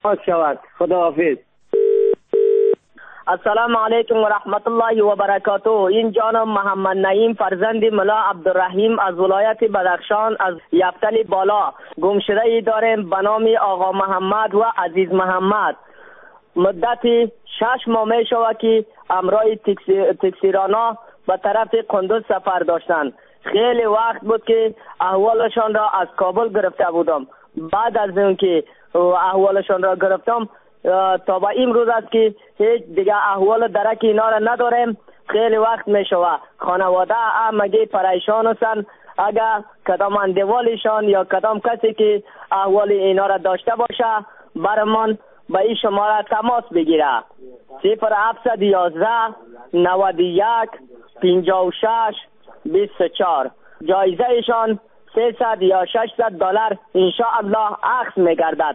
شود. خداحافظ. السلام علیکم و رحمت الله و برکاته. این جانم محمد نعیم فرزند ملا عبدالرحیم از ولایت بدخشان از یفتل بالا. گمشده ای داریم به نام آقا محمد و عزیز محمد. مدت 6 ماه می شود که همراه تکسیرانا به طرف قندوز سفر داشتند. خیلی وقت بود که احوالشان را از کابل گرفته بودم. بعد از اینکه احوالشان را گرفتم تا به این روز است که هیچ دیگه احوال درک اینا را نداریم. خیلی وقت می شود. خانواده همگی پریشان هستند. اگر کدام اندوالشان یا کدام کسی که احوال اینا را داشته باشه برمان به این شماره تماس بگیره. 0711 91 56 24. جایزه ایشان 300 یا 600 دلار انشاءالله اخذ میگردد.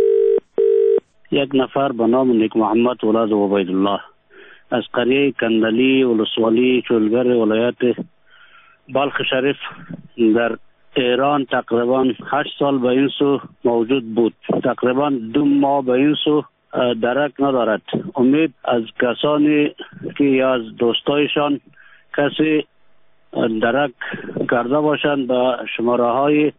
یک نفر به نام نیک محمد ولاد عبیدالله از قریه کندلی ولسوالی چولگر ولایت بلخ شریف در ایران تقریبا 8 سال به این سو موجود بود. تقریبا 2 ماه به این سو درک ندارد. امید از کسانی که از دوستایشان کسی درک کرده باشند به شماره های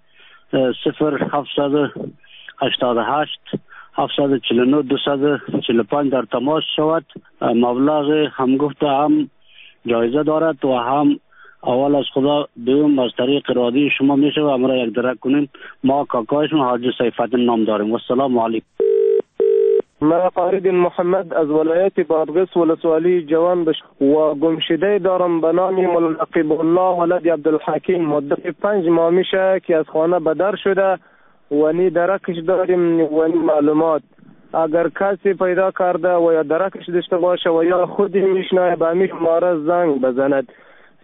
0788 749 245 در تماس شود. مبلغ هم گفته هم جایزه دارد و هم اول از خدا دوم از طریق رادیو شما میشه و امرا یک درک کنیم. ما کاکایشون حاجی سیفالدین نام داریم. و السلام علیکم. من فرید محمد از ولایت بادغیس ولسوالی جوان و گمشده دارم به نام ملقب الله ولد عبدالحکیم. مدت 5 ماه میشه که از خانه بدر شده و نی درکش داریم و نی معلومات. اگر کسی پیدا کرده و یا درکش داشته باشه و یا خودی میشنه به می شماره زنگ بزند.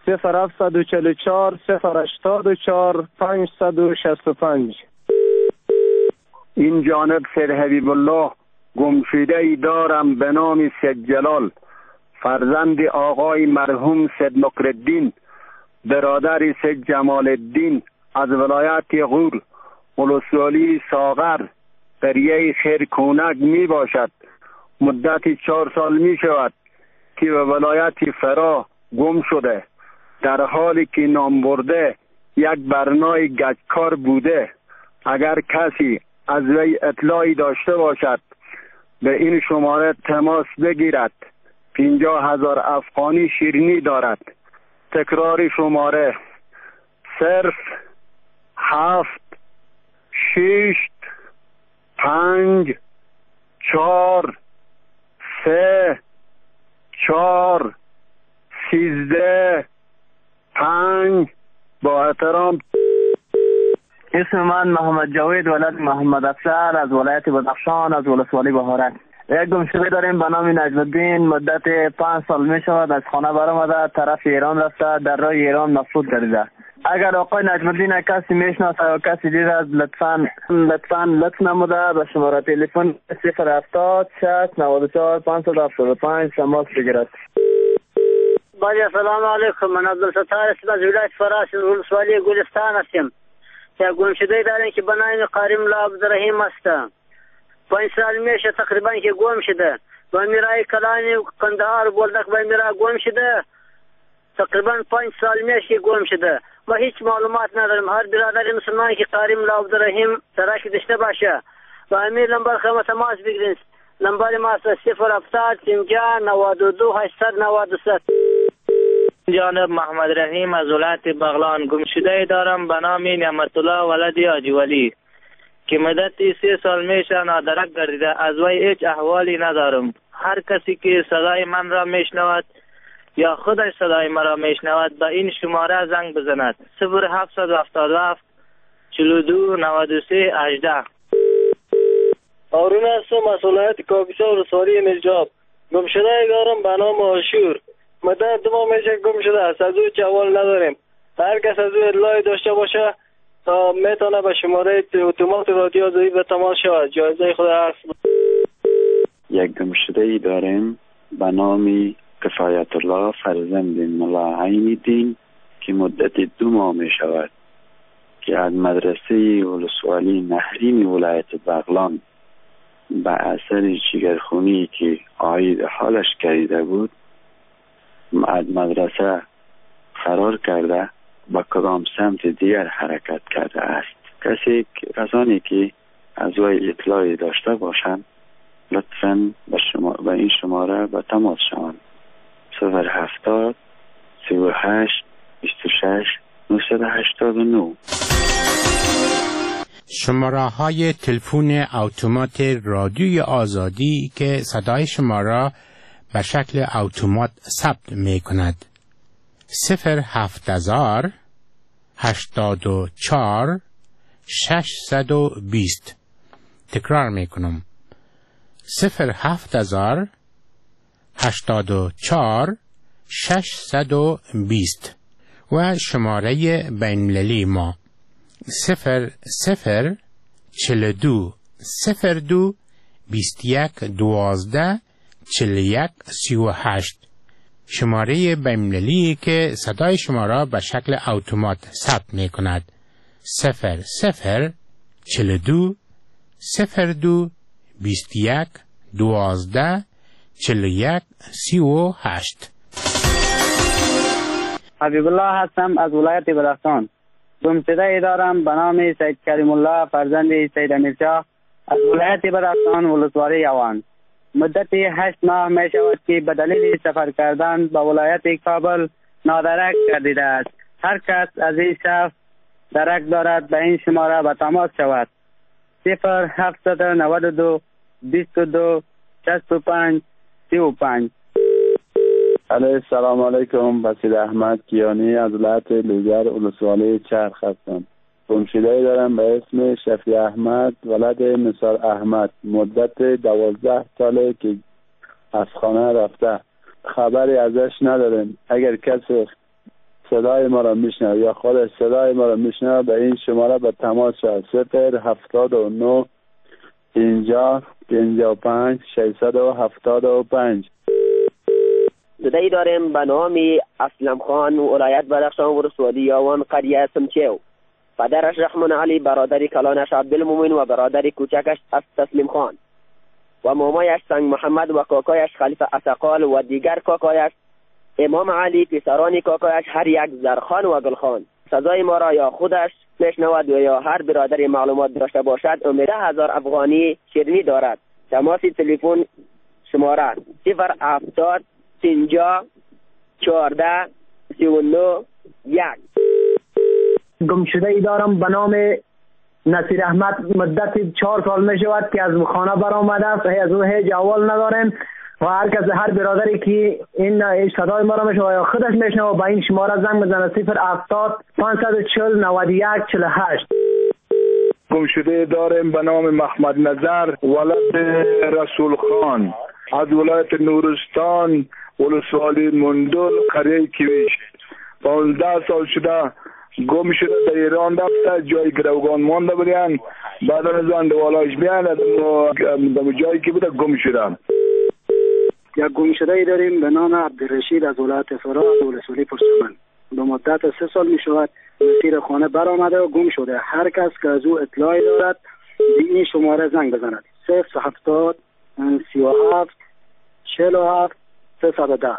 0744 084 565. این جانب سید حبیب الله گمشده ای دارم به نام سید جلال فرزند آقای مرحوم سید نکرالدین برادر سید جمال الدین از ولایت غور ولسوالی ساغر قریه خیرکونک می باشد. مدت 4 سال می شود که به ولایت فرا گم شده، در حالی که نام برده یک برنای گچکار بوده. اگر کسی از وی اطلاعی داشته باشد به این شماره تماس بگیرد. 50,000 افغانی شیرینی دارد. تکرار شماره 0 7 6 5 4 3 4 13 5. با احترام. اسم من محمد جاوید ولد محمد افسر از ولایت بدخشان از ولسوالی بهارک. یک گمشده داریم به نام نجم الدین. مدت 5 سال می شود از خانه برآمده، طرف ایران رفته، در راه ایران مفقود گردیده. اگر آقای نجم الدین کسی میشناسه یا کسی دید از لطف نموده به شماره تلفن 070 6 94 575 تماس بگیرد. بله سلام علیکم. من عبدالستار اسم از ولایت فراس ولسوالی گلستان هستم. یک گمشده داریم که به نام قاریم الله عبدالرحیم است. 5 سال میشه تقریبا که گم شده. به میرای کلانی و کندهار بولدک به میرا گم شده. تقریبا 5 سال میشه که گم شده. ما هیچ معلومات نداریم. هر برادر مسلمانی که قاریم الله عبدالرحیم ترک داشته باشه و امیر نمبر خما تماس بگیرین. نمبر ما 070 50 92 893. جانب محمد رحیم از ولایت بغلان. گمشده دارم به نام نعمت الله ولد حاجی ولی که مدت 3 سال میشه نادرک گردیده. از وی هیچ احوالی ندارم. هر کسی که صدای من را میشنود یا خودش صدای مرا میشنود به این شماره زنگ بزند. 0777 42 93 18. هارون هستم از ولایت کاپیسا ولسوالی نجاب. گمشده دارم به نام آشور. مدت 2 ماه میشه گم شده است. از او جوال نداریم. هر کس از او اطلاعی داشته باشه میتونه به شماره اتومات رادیو زایی به تماس شود. جایزه خدا هست. یک گمشده ای داریم به نام کفایت الله فرزند ملا عین الدین که مدت 2 ماه می شود که از مدرسه ولسوالی نهرین ولایت بغلان به اثر جگرخونی که عاید حالش کردیده بود مدرسه فرار کرده به کدام سمت دیگر حرکت کرده است. کسانی که از وی اطلاعی داشته باشند لطفاً به این شماره به تماس شوند. 070 38 26 989. شماره های تلفن اتومات رادیوی آزادی که صدای شما را به شکل اتومات ثبت می کند. 070 84 620. تکرار می کنم. 070 84 620 و شماره بین‌المللی ما 0042 02 21 12 41 38. شماره بین‌المللی که صدای شما را به شکل اتومات ثبت می کند. 0042 02 21 12 41 38. حبیب الله هستم از ولایت بدخشان. گمشده دارم به نام سید کریم الله فرزند سید امیرشاه از ولایت بدخشان ولسوالی یوان. مدت 8 ماه می شود که به دلیل سفر کردن به ولایت کابل نادرک گردیده است. هر کس از این شخص درک دارد به این شماره به تماس شود. 0792 22 65 35. سلام علیکم. بسیر احمد کیانی از ولایت لوگر ولسوالی چرخ هستم. گمشده دارم به اسم شفیع احمد ولد نثار احمد. مدت 12 ساله که از خانه رفته. خبری ازش نداریم. اگر کسی صدای ما را میشنوه یا خودش صدای ما را میشنوه به این شماره به تماس شود. 079 50 55 675. زدهی داریم به نام اسلم خان ولایت بدخشان ولسوالی یوان قریه سمچیو. پدرش رحمان علی، برادر کلانش عبدالمومن و برادر کوچکش تسلیم خان و مامایش سنگ محمد و کاکایش خلیفه اسقال و دیگر کاکایش امام علی، پسران کاکایش هر یک زرخان و گلخان. صدای ما را یا خودش میشنود و یا هر برادر معلومات داشته باشد امید 1000 افغانی شیرینی دارد. تماس تلفن شماره 070 50 14 39 1. گمشده ای دارم به نام نصیر احمد. مدت 4 سال می شود که از خانه برآمده است. از او هیچ احوال نداریم و هر برادری که این صدای ما را میشنوه یا خودش میشنوه به این شماره زنگ بزنه. 070 540 91 48. گمشده داریم به نام محمد نظر ولد رسول خان از ولایت نورستان ولسوالی مندل قریه کیویش. 15 سال شده گم شده در ایران رفته. جای گروگان مانده بودن، بعد از آن دوالایش بیان در جایی که بوده گم شده. یک گمشده ای داریم به نام عبدالرشید از ولایت فرا ولسوالی پرسمن. به مدت 3 سال می شود مسیر خانه برآمده و گم شده. هر کس که از او اطلاعی دارد به این شماره زنگ بزند. 070 37 47 310.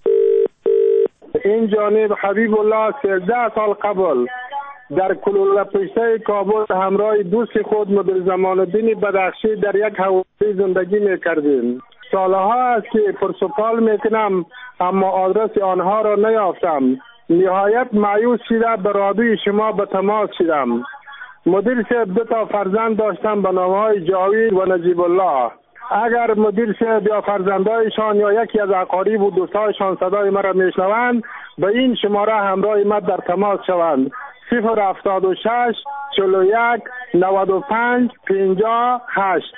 این جانب حبیب الله 13 سال قبل در کلوله پشته کابل همراه دوست خود مدیر زمان الدین بدخشی در یک حوالی زندگی می کردیم. سالها است که پرسپال میکنم اما آدرس آنها را نیافتم. نهایت مایوس شده به رادیوی شما به تماس شدم. مدیر صاحب 2 فرزند داشتم به نامهای جاوید و نجیب الله. اگر مدیر صاحب یا فرزندایشان یا یکی از اقارب و دوستایشان صدای مرا میشنوند به این شماره همراه ما در تماس شوند. 076 41 95 58.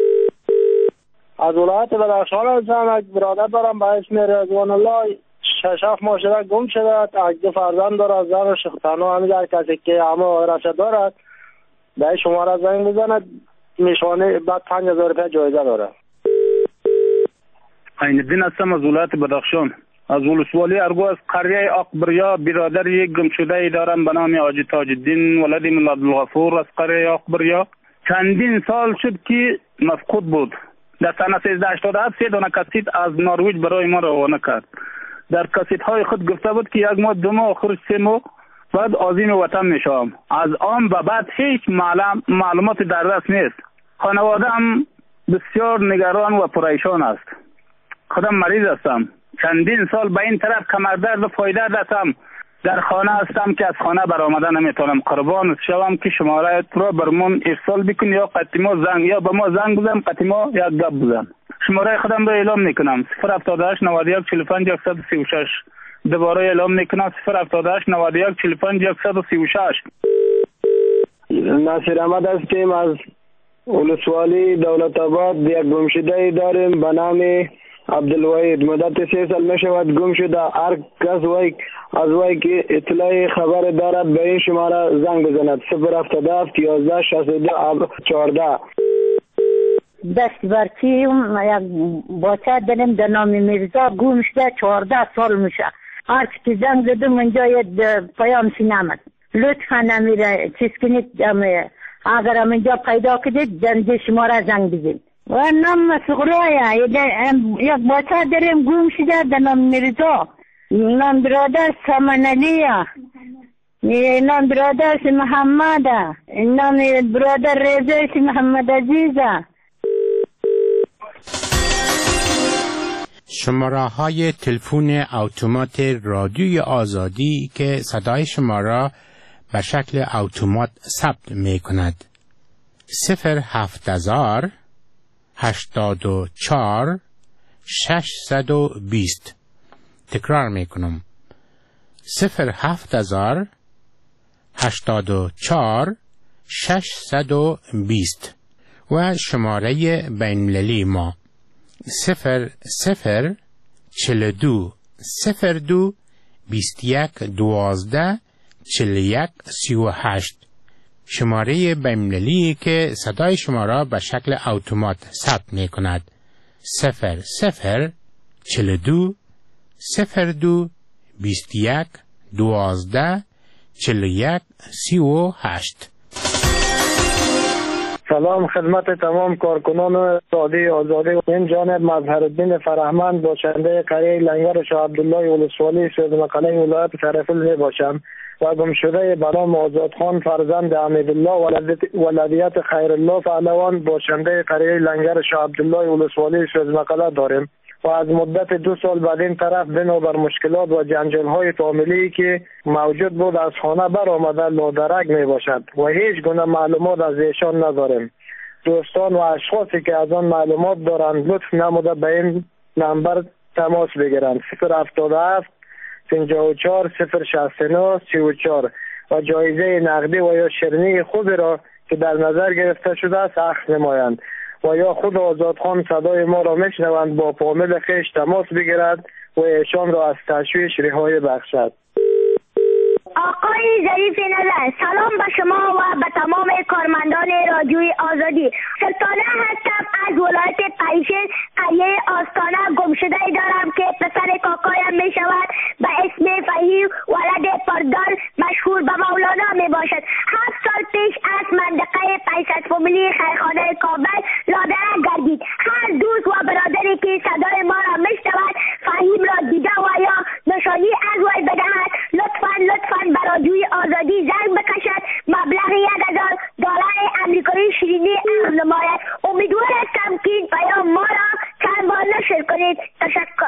از ولایت بدخشان هستم. یک برادر دارم به اسم رضوان الله. 6 ماه شده گم شده. 2 فرزند دارد، زن و شختنو. همیشه کسی که همه رفته دارد به این شماره زنگ بزند. نشانه بعد 5000 روپیه جایزه داره. عین الدین هستم از ولایت بدخشان از ولسوالی ارگو از قریه اقبریا. برادر یک گمشده ای دارم به نام حاجی تاج الدین ولد مولا عبدالغفور از قریه اقبریا. چندین سال شد که مفقود بود. در سال 1387 3 دانه کاسیت از نروژ برای ما روانه کرد. در کاسیت های خود گفته بود که 1 ماه 2 ماه آخر 3 ماه بعد عازم وطن میشم. از آن و بعد هیچ معلومات در دست نیست. خانواده هم بسیار نگران و پریشان است. خودم مریض هستم. چندین سال به این طرف کمردرد و پایدرد هستم. در خانه هستم که از خانه برآمده نمیتونم. قربان شوم که شماره را برمون ارسال بکن یا قطیما زنگ یا به ما زنگ بزن قطیما یا گپ بزن. شماره خودم را اعلام میکنم 078 91 45 136. دوباره اعلام میکنم 078 91 45 136. ناصر احمد هستیم از ولسوالی دولت آباد. یک گمشده داریم به نام عبدالوحید. مدت 3 سال می شود گم شده. هر کس از وی که اطلاع خبر دارد به این شماره زنگ بزند 077 11 62 14. دست برچی یک بچه داریم در نام میرزا گم شده 14 سال میشه. هر که زنگ زدم اینجا یه پیام نامد. لطفا نمیره چیز کنید اگر هم اینجا پیدا کدید در شماره زنگ بزنید. و نام سغرایه یک بچه داریم گم شده در نام میرزا. نام برادر سمنالیه. نام برادر محمده. نام برادر رضا محمد عزیزه. شماره های تلفن اتومات رادیوی آزادی که صدای شما را به شکل اتومات ثبت می کند 07000 84 620. تکرار می کنم 07000 84 620 و شماره بین‌المللی ما 0042 02 21 12 41 38. شماره بین‌المللی که صدای شما را به شکل اتومات ثبت می کند 0042 02 21 12 41 38. سلام خدمت تمام کارکنان رادیو آزادی. این جانب مظهرالدین فرهمند باشنده قریه لنگر شاه عبدالله ولسوالی سیدمقاله ولایت سرپل می باشم و گمشده به نام آزادخان فرزند حمیدالله ولدیت خیرالله پهلوان باشنده قریه لنگر شاه عبدالله ولسوالی سیدمقاله داریم و از مدت 2 سال بعد این طرف بنابر مشکلات و جنجال‌های فامیلی که موجود بود از خانه برآمده لادرک می باشد و هیچ گونه معلومات از ایشان نداریم. دوستان و اشخاصی که از آن معلومات دارند لطف نموده به این نمبر تماس بگیرند 077 54 069 34 و جایزه نقدی و یا شیرینی خود را که در نظر گرفته شده است اخذ نمایند و یا خود آزادخان صدای ما را میشنوند با فامیل خیش تماس بگیرد و ایشان را از تشویش رهایی بخشد. آقای ظریف نظر، سلام به شما و به تمام کارمندان رادیوی آزادی. سلطانه هستم از ولایت پنجشیر، قریه آستانه. گمشده دارم که پسر کاکایم می شود به اسم فهیم ولد پردار مشهور به مولانا می باشد. 7 سال پیش از منطقه 500 فامیلی خیرخانه کابل لادرک گردید. هر دوست و برادری که صدای ما را می شود فهیم را دیده و یا نشانی از وی بدهد لطفاً به رادیوی آزادی زنگ بکشد. مبلغ $1000 امریکایی شیرینی اخذ نماید. امیدوار هستم که این پیام ما را چند بار نشر کنید. تشکر.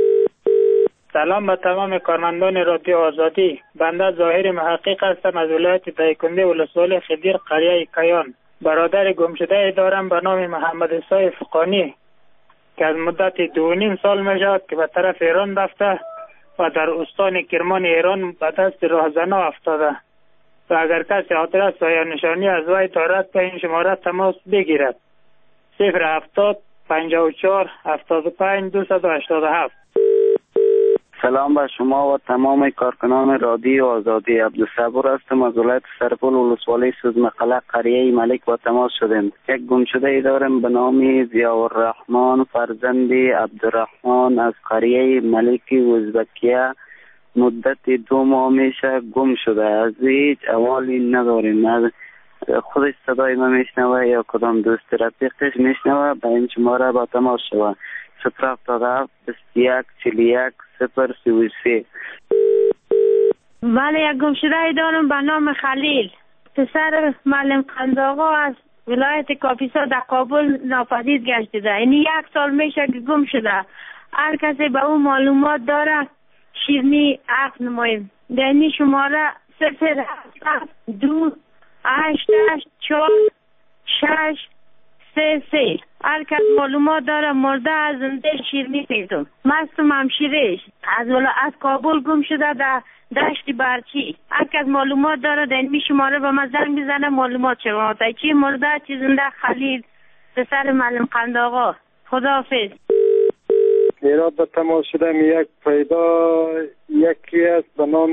سلام به تمام کارمندان رادیو آزادی. بنده ظاهر محقق هستم از ولایت دایکنده ولسوالی خدیر قریه کیان. برادر گمشده دارم به نام محمد عیسی فقانی که از مدت 2.5 سال می شود که به طرف ایران رفته و در استان کرمان ایران به دست راهزنا افتاده و اگر کسی آدرس و یا نشانی از وی دارد به این شماره تماس بگیرد 070 54 75 287. سلام به شما و تمام کارکنان رادیو آزادی. عبدالصبور هستم از ولایت سرپل ولسوالی سیدمقاله قریه ملک با تماس شدیم. یک گمشده داریم به نام ضیاءالرحمن فرزند عبدالرحمن از قریه ملک ازبکیه. مدت 2 ماه میشه گم شده. از هیچ احوالی نداریم. خودش صدای ما میشنوه یا کدام دوست رفیقش میشنوه به این شماره با تماس شوه 077 21 41 033. بله، یک گمشده دارم به نام خلیل، پسر معلم قنداغا از ولایت کاپیسا در کابل ناپدید گشته. یعنی 1 سال میشه که گم شده. هر کسی به اون معلومات داره شیرنی عقد نماییم. در این شماره 078284633. هر کس معلومات داره مرده از زنده شیرنی پیدم. مستم همشیرش از کابل گم شده در دشت برچی. هر کس معلومات داره در این شماره به من زنگ بزنه معلومات شما. تا چی مرده چی زنده خلیل پسر معلم قنداغا. خداحافظ. ایراد به تماس شدم یک پیدا یکی است به نام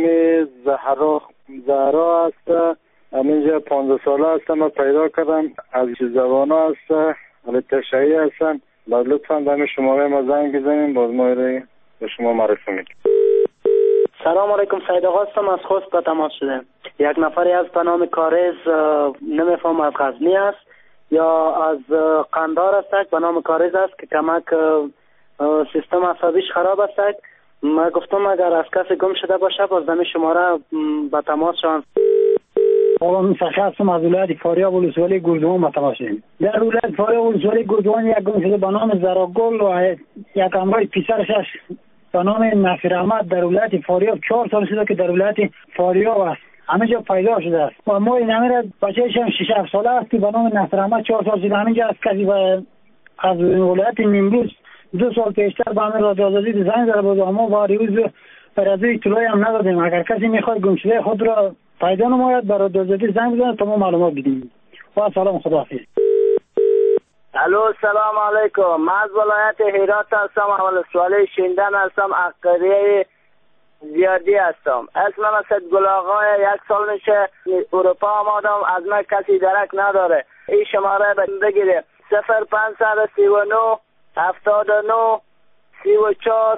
زهرا است. همینجا 15 ساله هستم. من پیدا کردم از جوانه است. ولی تشهی هستن. باید لطفا به شماره ما زنگ بزنیم باز ما به شما معرفی میکنیم. سلام علیکم، سید آقا هستم، از خوست به تماس شدم. یک نفری از به نام کارز، نمیفهم از غزنی است یا از قندار است، به نام کارز است که کمک سیستم عصبیش خراب است. من گفتم اگر از کسی گم شده باشه باز دمی شماره به تماس شوند. آقا من شخصم از ولایت فاریاب ولسوالی گردوان به تماس شدیم. در ولایت فاریاب ولسوالی گردوان یک گم شده به نام زراگل و یک همراه پسرش به نام نصیر احمد در ولایت فاریاب 4 سال شده که در ولایت فاریاب است. همینجا پیدا شده است و ما این همه بچه‌ش هم 6-7 ساله است که به نام نصیر احمد 4 سال شده همینجا است. کسی از ولایت نیمروز 2 سال پیشتر به همین رادیو آزادی زنگ زده بود اما با ریوز رادیو اطلاعی هم ندادیم. اگر کسی میخواد گمشده خود را پیدا نماید برای رادیو آزادی زنگ بزنه تا ما معلومات بدیم. و سلام، خداحافظ. الو سلام علیکم، من از ولایت هرات هستم، اول سوالی شیندن هستم، عقریه زیادی هستم. اسمم اسد گل آقای. 1 سال میشه اروپا آمادم، از من کسی درک نداره. این شماره بگیره 0539 79 34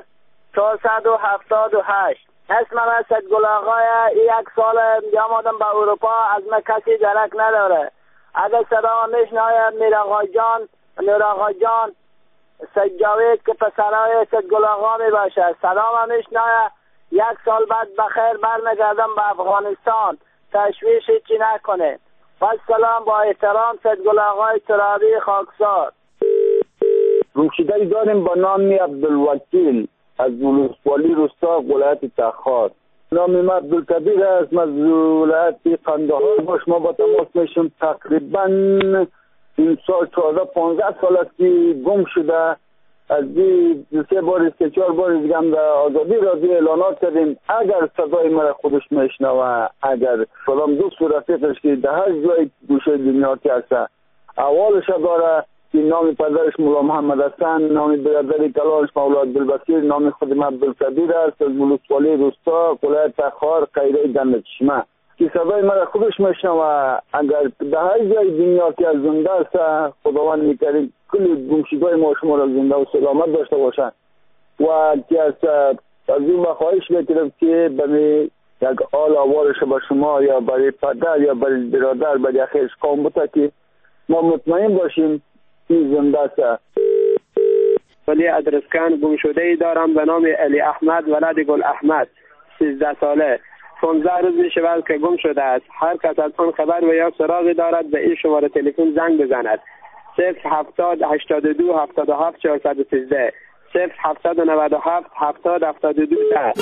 478. اسمم اسد گل آقای. 1 سال آمادم به اروپا، از من کسی درک نداره. اگر صدا میشنوید میر آقا جان سجاوید که پسرای سید گل آقا می باشه. صدا میشنوید. 1 سال بعد بخیر برمیگردم به افغانستان. تشویش چی نکنه. و سلام، با احترام، سید گل آقای ترابی خاکسار. گمشده‌ای داریم با نام عبدالوکیل از ولسوالی روستا ولایت تخار. نام من عبدالکبیر است، از ولایت قندهار با شما با تماس میشم. تقریبا این سال 14-15 سال است که گم شده. از 3 بار 4 بار دیگه هم در آزادی رادیو اعلانات کردیم. اگر صدای مرا خودش میشنوه، اگر کدام دوست و رفیقش که در هر جای گوشه دنیا که هست اولش داره که نام پدرش مولا محمد حسن، نام برادر کلانش مولا عبدالبصیر، نام خود من عبدالکبیر است از ولسوالی روستا ولایت تخار قیره دند چشمه که صدای مرا خودش میشنوه. اگر در هر جای دنیا که از زنده است خداوند میکریم کلی گمشده‌های ما شما را زنده و سلامت داشته باشند و که از این خواهش میکنم که برای یک آل آوارش به شما یا برای پدر یا برای برادر برای اخیش قوم بوده که ما مطمئن باشیم این زنده است. ولی ادرسکن گمشده‌ای دارم به نام علی احمد ولد گل احمد، 13 ساله. 15 روز می شود که گم شده است. هر کس از آن خبر و یا سراغی دارد به این شماره تلفن زنگ بزند. 070 82 77 413 0797 70 72 10.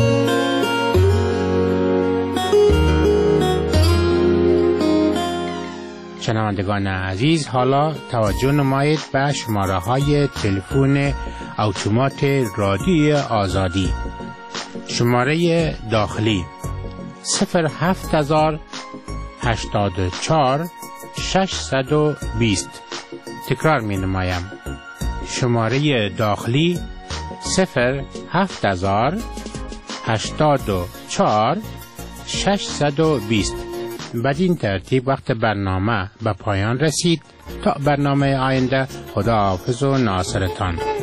شنوندگان عزیز، حالا توجه نمایید به شماره های تلفن اتومات رادیوی آزادی. شماره داخلی 07084 620. تکرار می نمایم. شماره داخلی 07084 620. بدین ترتیب وقت برنامه به پایان رسید. تا برنامه آینده، خداحافظ و ناصرتان.